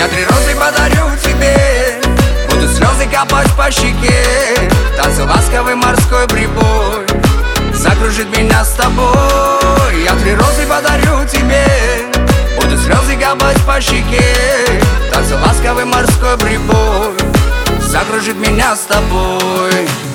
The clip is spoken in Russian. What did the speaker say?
Я 3 розы подарю тебе, будут слезы капать по щеке. Танцы ласковый морской прибой закружит меня с тобой. Я 3 розы подарю тебе, будут слезы капать по щеке. Танцы ласковый морской прибой закружит меня с тобой.